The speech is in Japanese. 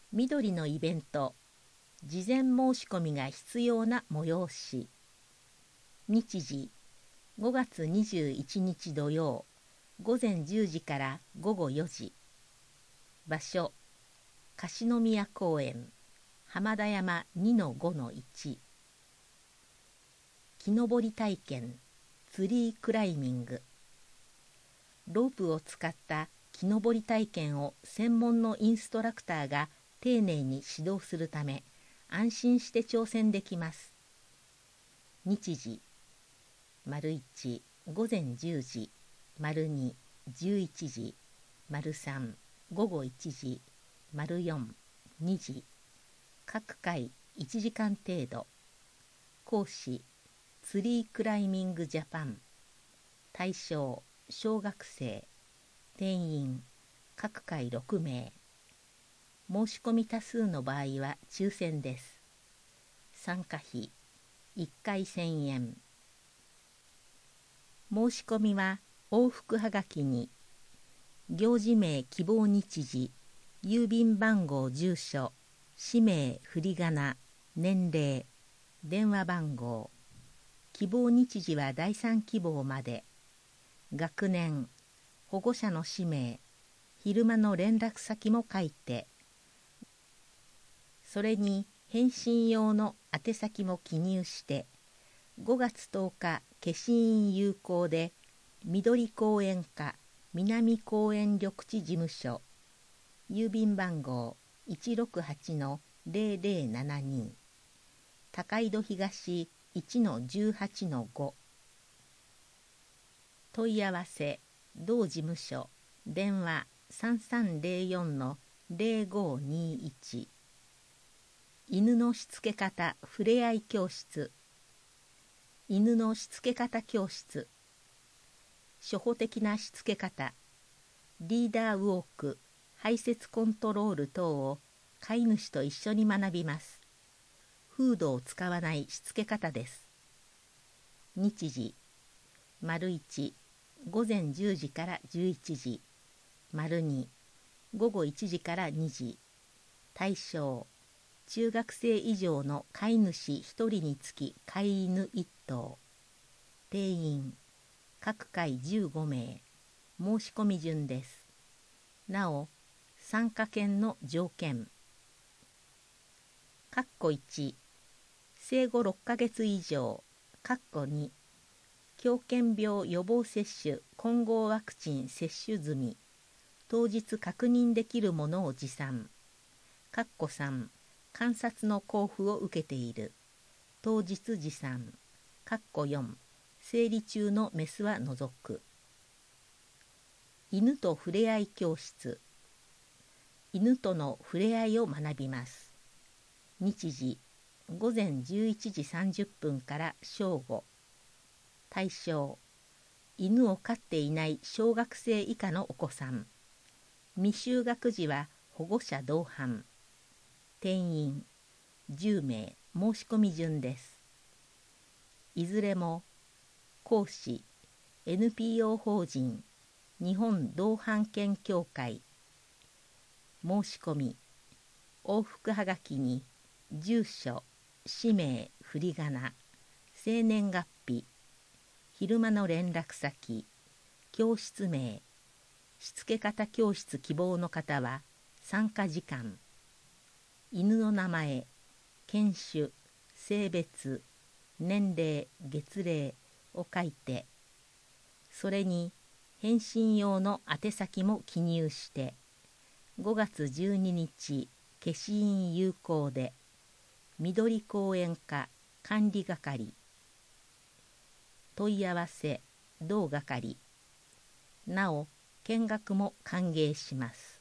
緑のイベント、事前申し込みが必要な催し。日時、5月21日土曜、午前10時から午後4時。場所、樫宮公園、浜田山 2-5-1。木登り体験、ツリークライミング。ロープを使った木登り体験を専門のインストラクターが丁寧に指導するため、安心して挑戦できます。日時、1、午前10時、2、11時、3、午後1時、4、2時。各回1時間程度。講師、ツリークライミングジャパン。対象、小学生。定員、各回6名。申し込み多数の場合は抽選です。参加費、1回1000円。申し込みは往復はがきに、行事名希望日時、郵便番号住所、氏名振り仮名、年齢、電話番号、希望日時は第3希望まで、学年、保護者の氏名、昼間の連絡先も書いて、それに返信用の宛先も記入して、5月10日消印有効で、緑公園課南公園緑地事務所、郵便番号 168-0072、高井戸東 1-18-5。問い合わせ、同事務所、電話3304-0521。犬のしつけ方ふれあい教室。犬のしつけ方教室。初歩的なしつけ方、リーダーウォーク、排泄コントロール等を飼い主と一緒に学びます。フードを使わないしつけ方です。日時、1、午前10時から11時、2、午後1時から2時。対象、中学生以上の飼い主1人につき飼い犬1頭。定員、各回15名。申し込み順です。なお、参加券の条件。1、生後6ヶ月以上。2、狂犬病予防接種混合ワクチン接種済み。当日確認できるものを持参。3、観察の交付を受けている。当日持参。4、生理中のメスは除く。犬とふれあい教室。犬とのふれあいを学びます。日時、午前11時30分から正午。対象、犬を飼っていない小学生以下のお子さん。未就学児は保護者同伴。定員、10名。申し込み順です。いずれも、講師、NPO 法人、日本同伴犬協会。申し込み、往復はがきに、住所、氏名、振り仮名、生年月日、昼間の連絡先、教室名、しつけ方教室希望の方は、参加時間、犬の名前、犬種、性別、年齢、月齢を書いて、それに返信用の宛先も記入して、5月12日消印有効で、緑公園課管理係。問い合わせ、同係。なお、見学も歓迎します。